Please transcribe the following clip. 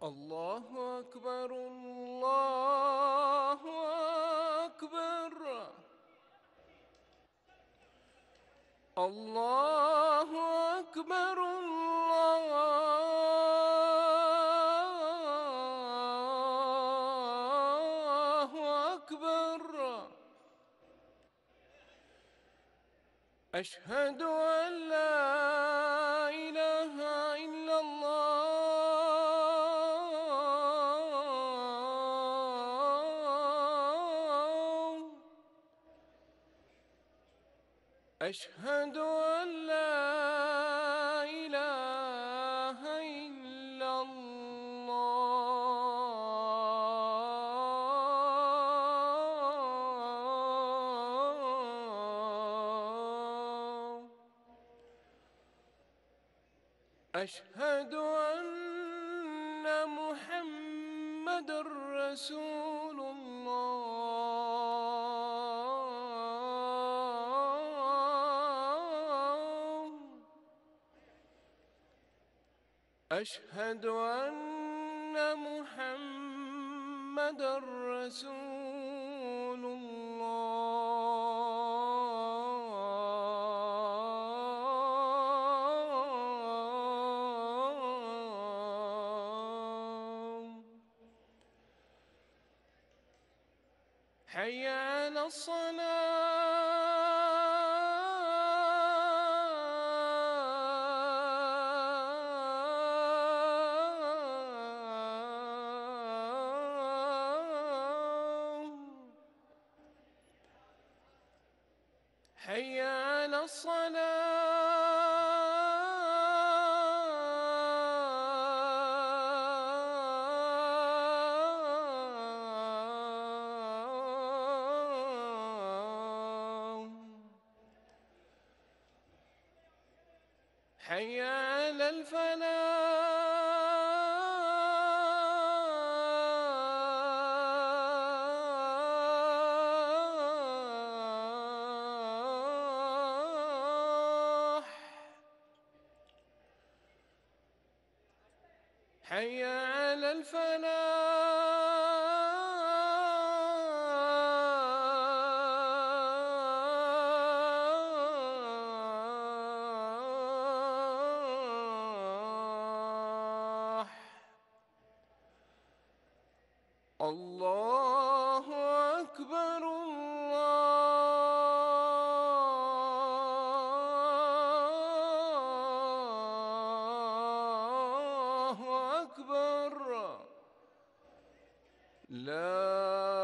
الله أكبر الله أكبر الله أكبر الله أكبر. أشهد أن لا إله إلا الله. أشهد أن لا إله إلا الله. أشهد أن محمد رسول الله. أشهد أن محمد رسول الله. حي على الصلاة. حي على الصلاة. حي على الفلاح. حي على الفلاح. الله أكبر الله أكبر. لا